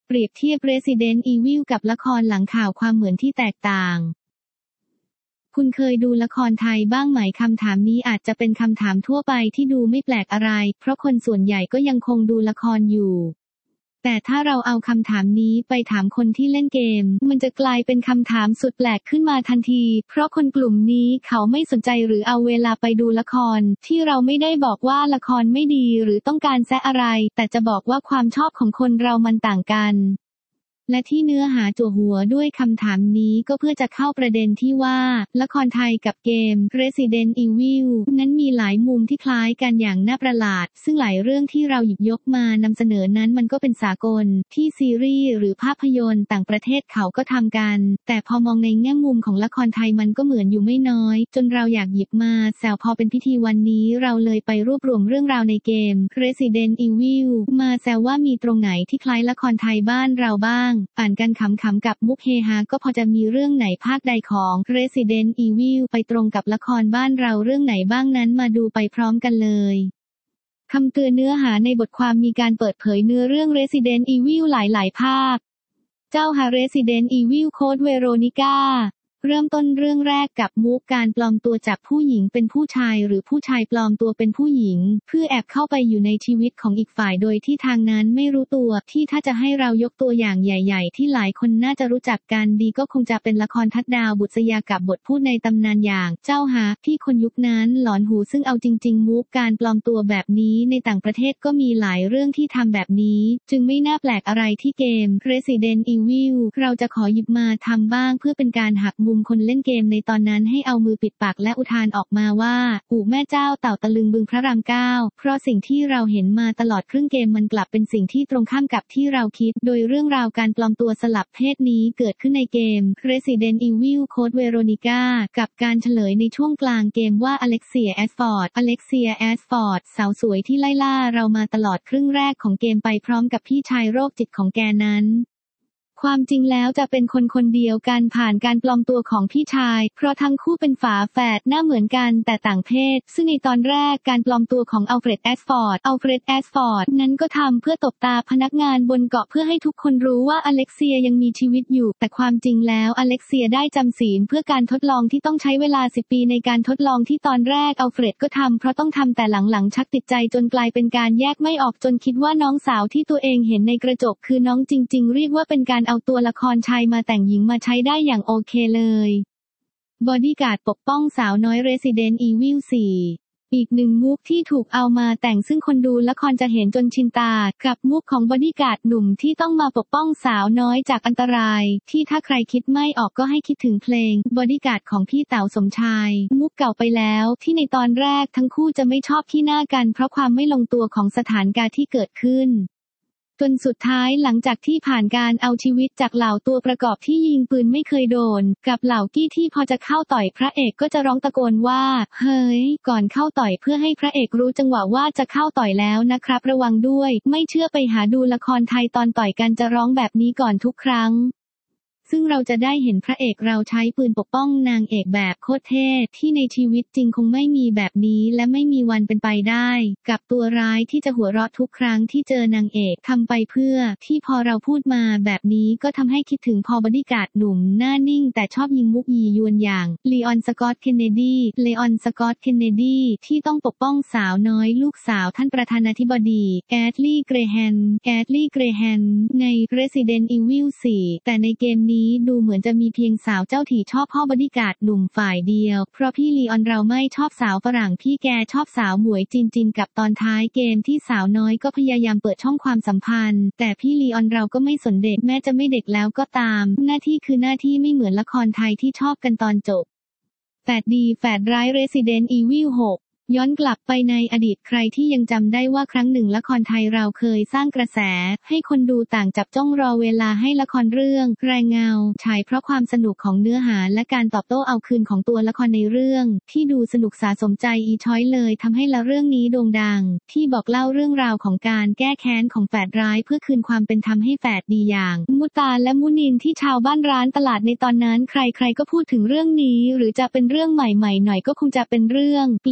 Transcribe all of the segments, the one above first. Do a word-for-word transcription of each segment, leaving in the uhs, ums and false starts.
เปรียบเทียบ Resident Evil กับละครหลังข่าวความเหมือนที่แตกต่างคุณเคยดูละครไทยบ้างไหมคำถามนี้อาจจะเป็นคำถามทั่วไปที่ดูไม่แปลกอะไรเพราะคนส่วนใหญ่ก็ยังคงดูละครอยู่แต่ถ้าเราเอาคำถามนี้ไปถามคนที่เล่นเกมมันจะกลายเป็นคำถามสุดแปลกขึ้นมาทันทีเพราะคนกลุ่มนี้เขาไม่สนใจหรือเอาเวลาไปดูละครที่เราไม่ได้บอกว่าละครไม่ดีหรือต้องการแซะอะไรแต่จะบอกว่าความชอบของคนเรามันต่างกันและที่เนื้อหาจั่วหัวด้วยคำถามนี้ก็เพื่อจะเข้าประเด็นที่ว่าละครไทยกับเกม Resident Evil นั้นมีหลายมุมที่คล้ายกันอย่างน่าประหลาดซึ่งหลายเรื่องที่เราหยิบยกมานำเสนอนั้นมันก็เป็นสากลที่ซีรีส์หรือภาพยนตร์ต่างประเทศเขาก็ทำกันแต่พอมองในแง่มุมของละครไทยมันก็เหมือนอยู่ไม่น้อยจนเราอยากหยิบมาแซวพอเป็นพิธีวันนี้เราเลยไปรวบรวมเรื่องราวในเกม Resident Evil มาแซวว่ามีตรงไหนที่คล้ายละครไทยบ้านเราบ้างอ่านกันขำๆกับมุกเฮฮาก็พอจะมีเรื่องไหนภาคใดของ Resident Evil ไปตรงกับละครบ้านเราเรื่องไหนบ้างนั้นมาดูไปพร้อมกันเลยคำเตือนเนื้อหาในบทความมีการเปิดเผยเนื้อเรื่อง Resident Evil หลายๆภาคเจ้าหา Resident Evil Code Veronicaเริ่มต้นเรื่องแรกกับมุกการปลอมตัวจากผู้หญิงเป็นผู้ชายหรือผู้ชายปลอมตัวเป็นผู้หญิงเพื่อแอบเข้าไปอยู่ในชีวิตของอีกฝ่ายโดยที่ทางนั้นไม่รู้ตัวที่ถ้าจะให้เรายกตัวอย่างใหญ่ๆที่หลายคนน่าจะรู้จักกันดีก็คงจะเป็นละครทัดดาวบุษยากับบทพูดในตำนานอย่างเจ้าหาที่คนยุคนั้นหลอนหูซึ่งเอาจริงๆมุกการปลอมตัวแบบนี้ในต่างประเทศก็มีหลายเรื่องที่ทำแบบนี้จึงไม่น่าแปลกอะไรที่เกม Resident Evil เราจะขอหยิบมาทำบ้างเพื่อเป็นการหักมุมคนเล่นเกมในตอนนั้นให้เอามือปิดปากและอุทานออกมาว่าอู่แม่เจ้าเต่าตะลึงบึงพระรามเก้าเพราะสิ่งที่เราเห็นมาตลอดครึ่งเกมมันกลับเป็นสิ่งที่ตรงข้ามกับที่เราคิดโดยเรื่องราวการปลอมตัวสลับเพศนี้เกิดขึ้นในเกม Resident Evil Code Veronica กับการเฉลยในช่วงกลางเกมว่าอเล็กเซียแอสฟอร์ดอเล็กเซียแอสฟอร์ดสาวสวยที่ไล่ล่าเรามาตลอดครึ่งแรกของเกมไปพร้อมกับพี่ชายโรคจิตของแกนั้นความจริงแล้วจะเป็นคนคนเดียวกันผ่านการปลอมตัวของพี่ชายเพราะทั้งคู่เป็นฝาแฝดหน้าเหมือนกันแต่ต่างเพศซึ่งในตอนแรกการปลอมตัวของอัลเฟรดแอสฟอร์ดอัลเฟรดแอสฟอร์ดนั้นก็ทำเพื่อตบตาพนักงานบนเกาะเพื่อให้ทุกคนรู้ว่าอเล็กเซียยังมีชีวิตอยู่แต่ความจริงแล้วอเล็กเซียได้จำศีลเพื่อการทดลองที่ต้องใช้เวลาสิบปีในการทดลองที่ตอนแรกอัลเฟรดก็ทำเพราะต้องทำแต่หลังๆชักติดใจจนกลายเป็นการแยกไม่ออกจนคิดว่าน้องสาวที่ตัวเองเห็นในกระจกคือน้องจริงๆเรียกว่าเป็นการเอาตัวละครชายมาแต่งหญิงมาใช้ได้อย่างโอเคเลยบอดี้การ์ดปกป้องสาวน้อย Resident Evil สี่ อีกหนึ่งมุกที่ถูกเอามาแต่งซึ่งคนดูละครจะเห็นจนชินตากับมุกของบอดี้การ์ดหนุ่มที่ต้องมาปกป้องสาวน้อยจากอันตรายที่ถ้าใครคิดไม่ออกก็ให้คิดถึงเพลงบอดี้การ์ดของพี่เต๋าสมชายมุกเก่าไปแล้วที่ในตอนแรกทั้งคู่จะไม่ชอบขี้หน้ากันเพราะความไม่ลงตัวของสถานการณ์ที่เกิดขึ้นจนสุดท้ายหลังจากที่ผ่านการเอาชีวิตจากเหล่าตัวประกอบที่ยิงปืนไม่เคยโดนกับเหล่ากี้ที่พอจะเข้าต่อยพระเอกก็จะร้องตะโกนว่าเฮ้ยก่อนเข้าต่อยเพื่อให้พระเอกรู้จังหวะว่าจะเข้าต่อยแล้วนะครับระวังด้วยไม่เชื่อไปหาดูละครไทยตอนต่อยกันจะร้องแบบนี้ก่อนทุกครั้งซึ่งเราจะได้เห็นพระเอกเราใช้ปืนปกป้องนางเอกแบบโคตรเท่ที่ในชีวิตจริงคงไม่มีแบบนี้และไม่มีวันเป็นไปได้กับตัวร้ายที่จะหัวเราะทุกครั้งที่เจอนางเอกทำไปเพื่อที่พอเราพูดมาแบบนี้ก็ทำให้คิดถึงพอบอดี้การ์ดหนุ่มหน้านิ่งแต่ชอบยิงมุกยียวนอย่างลีออนสกอตเคนเนดีเลออนสกอตเคนเนดีที่ต้องปกป้องสาวน้อยลูกสาวท่านประธานาธิบดีแอดลีย์เกรแฮมแอดลีย์เกรแฮมใน Resident Evil สี่ แต่ในเกมนี้ดูเหมือนจะมีเพียงสาวเจ้าถี่ชอบพ่อบอดี้การ์ดหนุ่มฝ่ายเดียวเพราะพี่ลีออนเราไม่ชอบสาวฝรั่งพี่แกชอบสาวหมวยจินจินกับตอนท้ายเกมที่สาวน้อยก็พยายามเปิดช่องความสัมพันธ์แต่พี่ลีออนเราก็ไม่สนเด็กแม้จะไม่เด็กแล้วก็ตามหน้าที่คือหน้าที่ไม่เหมือนละครไทยที่ชอบกันตอนจบแฝดดีแฝดร้าย Resident Evil หกย้อนกลับไปในอดีตใครที่ยังจำได้ว่าครั้งหนึ่งละครไทยเราเคยสร้างกระแสให้คนดูต่างจับจ้องรอเวลาให้ละครเรื่องแรงเงาฉายเพราะความสนุกของเนื้อหาและการตอบโต้เอาคืนของตัวละครในเรื่องที่ดูสนุกสะสมใจอีช้อยเลยทำให้ละเรื่องนี้โด่งดังที่บอกเล่าเรื่องราวของการแก้แค้นของแฝดร้ายเพื่อคืนความเป็นธรรมให้แฝดดีอย่างมุตาและมุนินที่ชาวบ้านร้านตลาดในตอนนั้นใครๆก็พูดถึงเรื่องนี้หรือจะเป็นเรื่องใหม่ๆหน่อยก็คงจะเป็นเรื่องกลิ่นกาส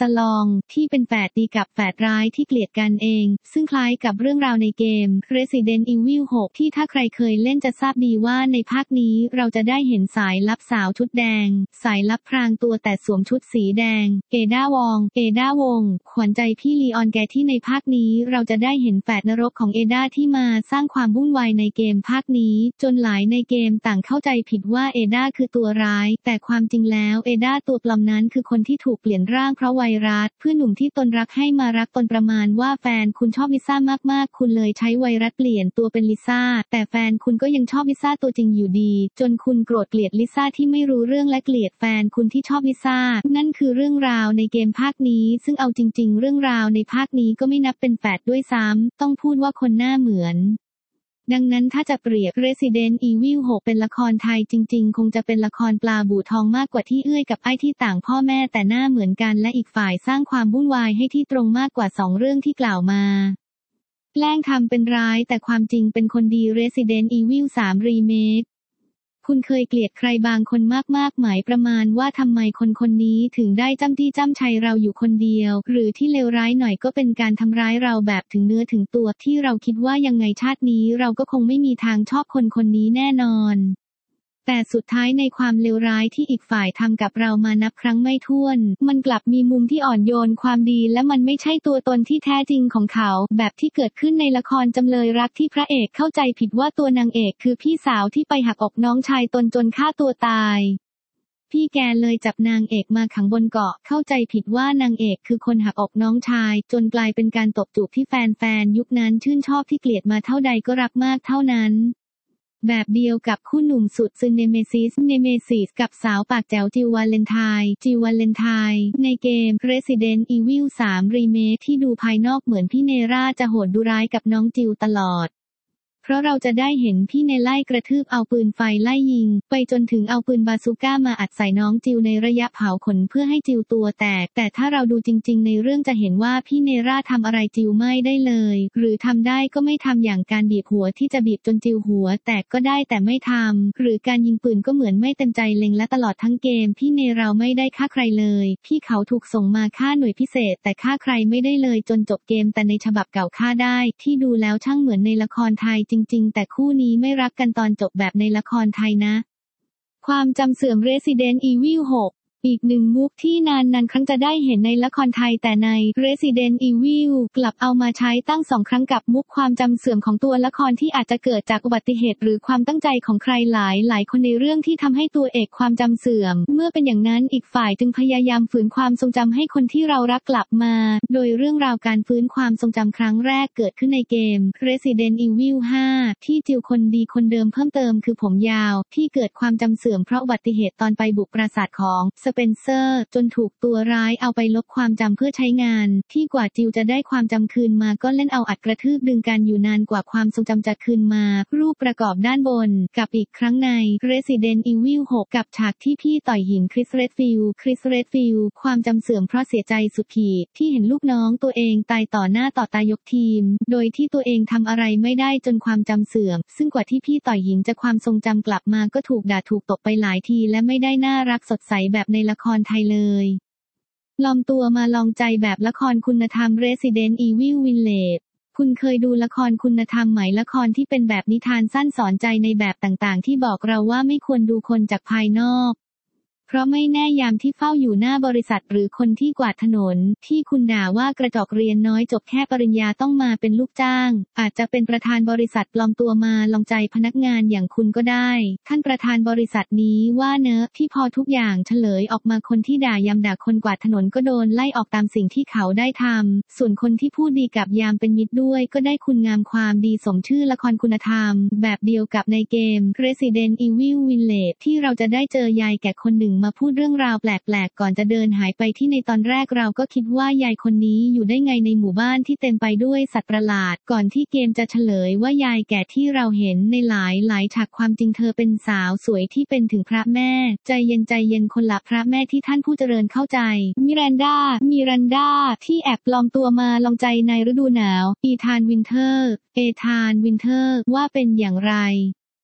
ลองที่เป็นแฝดดีกับแฝดร้ายที่เกลียดกันเองซึ่งคล้ายกับเรื่องราวในเกม Resident Evil หกที่ถ้าใครเคยเล่นจะทราบดีว่าในภาคนี้เราจะได้เห็นสายลับสาวชุดแดงสายลับพรางตัวแต่สวมชุดสีแดงเอด้าวองเอด้าวงขวัญใจพี่ลีออนแกที่ในภาคนี้เราจะได้เห็นแฝดนรกของเอด้าที่มาสร้างความวุ่นวายในเกมภาคนี้จนหลายในเกมต่างเข้าใจผิดว่าเอด้าคือตัวร้ายแต่ความจริงแล้วเอด้าตัวปลอมนั้นคือคนที่ถูกเปลี่ยนร่างเพราะไวรัสเพื่อนหนุ่มที่ตนรักให้มารักตนประมาณว่าแฟนคุณชอบลิซ่ามากๆคุณเลยใช้ไวรัสเปลี่ยนตัวเป็นลิซ่าแต่แฟนคุณก็ยังชอบลิซ่าตัวจริงอยู่ดีจนคุณโกรธเกลียดลิซ่าที่ไม่รู้เรื่องและเกลียดแฟนคุณที่ชอบลิซ่านั่นคือเรื่องราวในเกมภาคนี้ซึ่งเอาจริงๆเรื่องราวในภาคนี้ก็ไม่นับเป็นแฝดด้วยซ้ำต้องพูดว่าคนหน้าเหมือนดังนั้นถ้าจะเปรียบ Resident Evil หกเป็นละครไทยจริงๆคงจะเป็นละครปลาบู่ทองมากกว่าที่เอื้อยกับไอ้ที่ต่างพ่อแม่แต่หน้าเหมือนกันและอีกฝ่ายสร้างความวุ่นวายให้ที่ตรงมากกว่าสองเรื่องที่กล่าวมาแกล้งทำเป็นร้ายแต่ความจริงเป็นคนดี Resident Evil สาม Remakeคุณเคยเกลียดใครบางคนมากๆหมายประมาณว่าทำไมคนคนนี้ถึงได้จ้ำจี้จ้ำชัยเราอยู่คนเดียวหรือที่เลวร้ายหน่อยก็เป็นการทำร้ายเราแบบถึงเนื้อถึงตัวที่เราคิดว่ายังไงชาตินี้เราก็คงไม่มีทางชอบคนคนนี้แน่นอนแต่สุดท้ายในความเลวร้ายที่อีกฝ่ายทำกับเรามานับครั้งไม่ถ้วนมันกลับมีมุมที่อ่อนโยนความดีและมันไม่ใช่ตัวตนที่แท้จริงของเขาแบบที่เกิดขึ้นในละครจำเลยรักที่พระเอกเข้าใจผิดว่าตัวนางเอกคือพี่สาวที่ไปหักอกน้องชายตนจนฆ่าตัวตายพี่แกเลยจับนางเอกมาขังบนเกาะเข้าใจผิดว่านางเอกคือคนหักอกน้องชายจนกลายเป็นการตบจูบที่แฟนๆยุคนั้นชื่นชอบที่เกลียดมาเท่าใดก็รักมากเท่านั้นแบบเดียวกับคู่หนุ่มสุดซึนเนเมซิสเนเมซิสกับสาวปากแจ๋วจิววาเลนไทน์จิววาเลนไทน์ในเกม Resident Evil สาม Remake ที่ดูภายนอกเหมือนพี่เนร่าจะโหดดุร้ายกับน้องจิวตลอดเพราะเราจะได้เห็นพี่เนไล่กระทืบเอาปืนไฟไล่ยิงไปจนถึงเอาปืนบาซูก้ามาอัดใส่น้องจิวในระยะเผาขนเพื่อให้จิวตัวแตกแต่ถ้าเราดูจริงๆในเรื่องจะเห็นว่าพี่เนร่าทำอะไรจิวไม่ได้เลยหรือทำได้ก็ไม่ทำอย่างการบีบหัวที่จะบีบจนจิวหัวแตกก็ได้แต่ไม่ทำหรือการยิงปืนก็เหมือนไม่เต็มใจเล็งและตลอดทั้งเกมพี่เนเราไม่ได้ฆ่าใครเลยพี่เขาถูกส่งมาฆ่าหน่วยพิเศษแต่ฆ่าใครไม่ได้เลยจนจบเกมแต่ในฉบับเก่าฆ่าได้ที่ดูแล้วช่างเหมือนในละครไทยจริงๆแต่คู่นี้ไม่รักกันตอนจบแบบในละครไทยนะความจำเสื่อม Resident Evil หกอีกหนึ่งมุกที่นานๆครั้งจะได้เห็นในละครไทยแต่ใน Resident Evil กลับเอามาใช้ตั้งสองครั้งกับมุกความจำเสื่อมของตัวละครที่อาจจะเกิดจากอุบัติเหตุหรือความตั้งใจของใครหลายหลายคนในเรื่องที่ทำให้ตัวเอกความจำเสื่อมเมื่อเป็นอย่างนั้นอีกฝ่ายจึงพยายามฝืนความทรงจำให้คนที่เรารักกลับมาโดยเรื่องราวการฟื้นความทรงจำครั้งแรกเกิดขึ้นในเกม Resident Evil ห้าที่จิวคนดีคนเดิมเพิ่มเติมคือผมยาวที่เกิดความจำเสื่อมเพราะอุบัติเหตุตอนไปบุกปราสาทของสเปนเซอร์จนถูกตัวร้ายเอาไปลบความจำเพื่อใช้งานที่กว่าจิวจะได้ความจำคืนมาก็เล่นเอาอัดกระทืบดึงกันอยู่นานกว่าความทรงจำจะคืนมารูปประกอบด้านบนกับอีกครั้งใน Resident Evil หกกับฉากที่พี่ต่อยหินคริสเรดฟิลด์คริสเรดฟิลด์ความจำเสื่อมเพราะเสียใจสุดขีดที่เห็นลูกน้องตัวเองตายต่อหน้าต่อตายกทีมโดยที่ตัวเองทำอะไรไม่ได้จนความจำเสื่อมซึ่งกว่าที่พี่ต่อยหินจะความทรงจำกลับมาก็ถูกด่าถูกตบไปหลายทีและไม่ได้น่ารักสดใสแบบในละครไทยเลยปลอมตัวมาลองใจแบบละครคุณธรรม Resident Evil Village คุณเคยดูละครคุณธรรมไหมละครที่เป็นแบบนิทานสั้นสอนใจในแบบต่างๆที่บอกเราว่าไม่ควรดูคนจากภายนอกเพราะไม่แน่ยามที่เฝ้าอยู่หน้าบริษัทหรือคนที่กวาดถนนที่คุณด่าว่ากระจอกเรียนน้อยจบแค่ปริญญาต้องมาเป็นลูกจ้างอาจจะเป็นประธานบริษัทปลอมตัวมาลองใจพนักงานอย่างคุณก็ได้ท่านประธานบริษัทนี้ว่าเนอะที่พอทุกอย่างเฉลยออกมาคนที่ด่ายามด่าคนกวาดถนนก็โดนไล่ออกตามสิ่งที่เขาได้ทำส่วนคนที่พูดดีกับยามเป็นมิตรด้วยก็ได้คุณงามความดีสมชื่อละครคุณธรรมแบบเดียวกับในเกม Resident Evil Village ที่เราจะได้เจอยายแก่คนหนึ่งมาพูดเรื่องราวแปลกๆก่อนจะเดินหายไปที่ในตอนแรกเราก็คิดว่ายายคนนี้อยู่ได้ไงในหมู่บ้านที่เต็มไปด้วยสัตว์ประหลาดก่อนที่เกมจะเฉลยว่ายายแก่ที่เราเห็นในหลายหลายฉากความจริงเธอเป็นสาวสวยที่เป็นถึงพระแม่ใจเย็นใจเย็นคนละพระแม่ที่ท่านผู้เจริญเข้าใจมิรันดามิรันดาที่แอบปลอมตัวมาลองใจในฤดูหนาวอีธานวินเทอร์เอธานวินเทอร์ว่าเป็นอย่างไร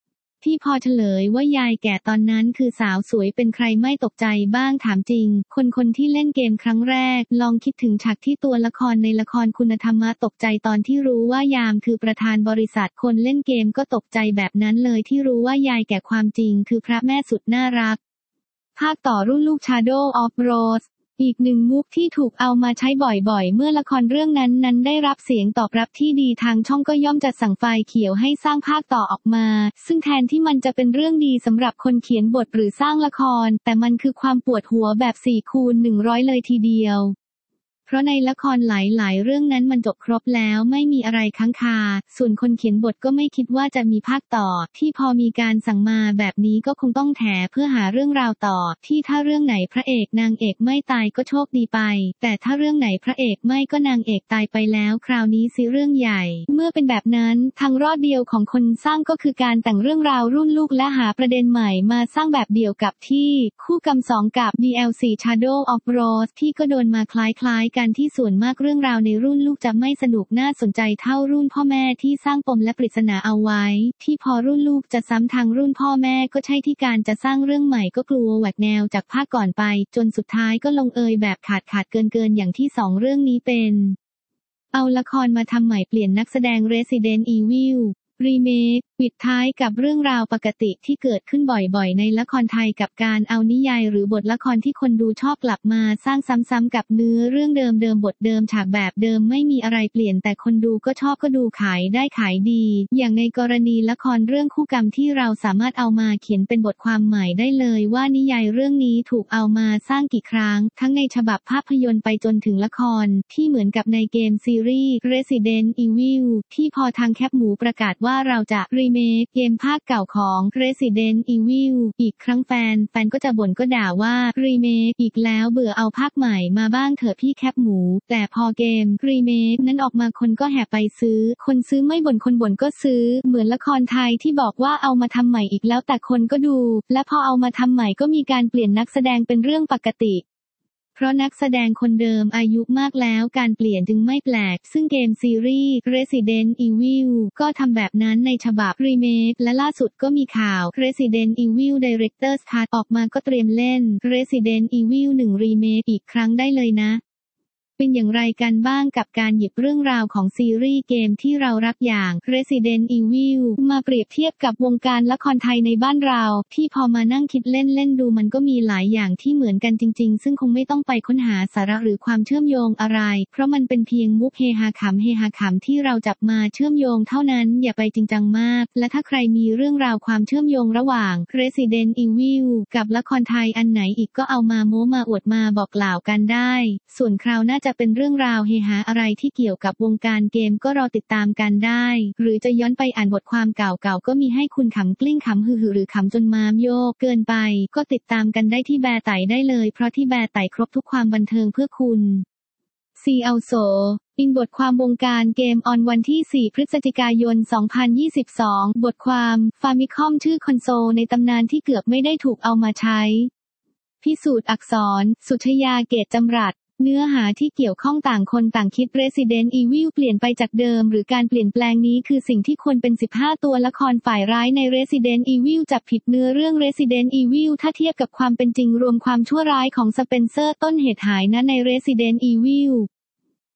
ที่พอเฉลยว่ายายแก่ตอนนั้นคือสาวสวยเป็นใครไม่ตกใจบ้างถามจริงคนคนที่เล่นเกมครั้งแรกลองคิดถึงฉากที่ตัวละครในละครคุณธรรมะตกใจตอนที่รู้ว่ายามคือประธานบริษัทคนเล่นเกมก็ตกใจแบบนั้นเลยที่รู้ว่ายายแก่ความจริงคือพระแม่สุดน่ารักภาคต่อรุ่นลูก Shadow of Roseอีกหนึ่งมุกที่ถูกเอามาใช้บ่อยๆเมื่อละครเรื่องนั้นนั้นได้รับเสียงตอบรับที่ดีทางช่องก็ย่อมจะสั่งไฟเขียวให้สร้างภาคต่อออกมาซึ่งแทนที่มันจะเป็นเรื่องดีสำหรับคนเขียนบทหรือสร้างละครแต่มันคือความปวดหัวแบบสี่คูณหนึ่งร้อยเลยทีเดียวเพราะในละครหลายๆเรื่องนั้นมันจบครบแล้วไม่มีอะไรค้างคาส่วนคนเขียนบทก็ไม่คิดว่าจะมีภาคต่อที่พอมีการสั่งมาแบบนี้ก็คงต้องแถเพื่อหาเรื่องราวต่อที่ถ้าเรื่องไหนพระเอกนางเอกไม่ตายก็โชคดีไปแต่ถ้าเรื่องไหนพระเอกไม่ก็นางเอกตายไปแล้วคราวนี้สิเรื่องใหญ่เมื่อเป็นแบบนั้นทางรอดเดียวของคนสร้างก็คือการแต่งเรื่องราวรุ่นลูกและหาประเด็นใหม่มาสร้างแบบเดียวกับที่คู่กรรมสองกับ ดี แอล ซี Shadow of Rose ที่ก็โดนมาคล้ายๆกันที่ส่วนมากเรื่องราวในรุ่นลูกจะไม่สนุกน่าสนใจเท่ารุ่นพ่อแม่ที่สร้างปมและปริศนาเอาไว้ที่พอรุ่นลูกจะซ้ำทางรุ่นพ่อแม่ก็ใช่ที่การจะสร้างเรื่องใหม่ก็กลัวแหวกแนวจากภาคก่อนไปจนสุดท้ายก็ลงเอยแบบขาดขาดเกินเกินอย่างที่สองเรื่องนี้เป็นเอาละครมาทำใหม่เปลี่ยนนักแสดง Resident Evilรีเมคปิดท้ายกับเรื่องราวปกติที่เกิดขึ้นบ่อยๆในละครไทยกับการเอานิยายหรือบทละครที่คนดูชอบกลับมาสร้างซ้ำๆกับเนื้อเรื่องเดิมๆบทเดิมฉากแบบเดิมไม่มีอะไรเปลี่ยนแต่คนดูก็ชอบก็ดูขายได้ขายดีอย่างในกรณีละครเรื่องคู่กรรมที่เราสามารถเอามาเขียนเป็นบทความใหม่ได้เลยว่านิยายเรื่องนี้ถูกเอามาสร้างกี่ครั้งทั้งในฉบับภาพยนตร์ไปจนถึงละครที่เหมือนกับในเกมซีรีส์ Resident Evil ที่พอทางแคปหมูประกาศว่าเราจะรีเมคเกมภาคเก่าของ Resident Evil อีกครั้งแฟนแฟนก็จะบ่นก็ด่าว่ารีเมคอีกแล้วเบื่อเอาภาคใหม่มาบ้างเถอะพี่แคปหมูแต่พอเกมรีเมคนั้นออกมาคนก็แห่ไปซื้อคนซื้อไม่บ่นคนบ่นก็ซื้อเหมือนละครไทยที่บอกว่าเอามาทำใหม่อีกแล้วแต่คนก็ดูและพอเอามาทำใหม่ก็มีการเปลี่ยนนักแสดงเป็นเรื่องปกติเพราะนักแสดงคนเดิมอายุมากแล้วการเปลี่ยนจึงไม่แปลกซึ่งเกมซีรีส์ Resident Evil ก็ทำแบบนั้นในฉบับรีเมคและล่าสุดก็มีข่าว Resident Evil Director's Cut ออกมาก็เตรียมเล่น Resident Evil หนึ่ง รีเมคอีกครั้งได้เลยนะเป็นอย่างไรกันบ้างกับการหยิบเรื่องราวของซีรีส์เกมที่เรารักอย่าง Resident Evil มาเปรียบเทียบกับวงการละครไทยในบ้านเราที่พอมานั่งคิดเล่นๆดูมันก็มีหลายอย่างที่เหมือนกันจริงๆซึ่งคงไม่ต้องไปค้นหาสาระหรือความเชื่อมโยงอะไรเพราะมันเป็นเพียงมุกเฮฮาขำเฮฮาขำที่เราจับมาเชื่อมโยงเท่านั้นอย่าไปจริงจังมากและถ้าใครมีเรื่องราวความเชื่อมโยงระหว่าง Resident Evil กับละครไทยอันไหนอีกก็เอามาโม้มาอวดมาบอกกล่าวกันได้ส่วนคราวหน้าจะเป็นเรื่องราวเฮฮาอะไรที่เกี่ยวกับวงการเกมก็รอติดตามกันได้หรือจะย้อนไปอ่านบทความเก่าๆก็มีให้คุณขำกลิ้งขำฮือหรือขำจนม้ามโยกเกินไปก็ติดตามกันได้ที่แบร์ไต่ได้เลยเพราะที่แบร์ไต่ครบทุกความบันเทิงเพื่อคุณซีเอาโซอิงบทความวงการเกมออนวันที่สี่พฤศจิกายนสองพันยี่สิบสองบทความฟามิคอมชื่อคอนโซลในตำนานที่เกือบไม่ได้ถูกเอามาใช้พิสูจน์อักษรสุชยาเกตจำรัดเนื้อหาที่เกี่ยวข้องต่างคนต่างคิด Resident Evil เปลี่ยนไปจากเดิมหรือการเปลี่ยนแปลงนี้คือสิ่งที่ควรเป็นสิบห้าตัวละครฝ่ายร้ายใน Resident Evil จับผิดเนื้อเรื่อง Resident Evil ถ้าเทียบกับความเป็นจริงรวมความชั่วร้ายของสเปนเซอร์ต้นเหตุหายนะใน Resident Evil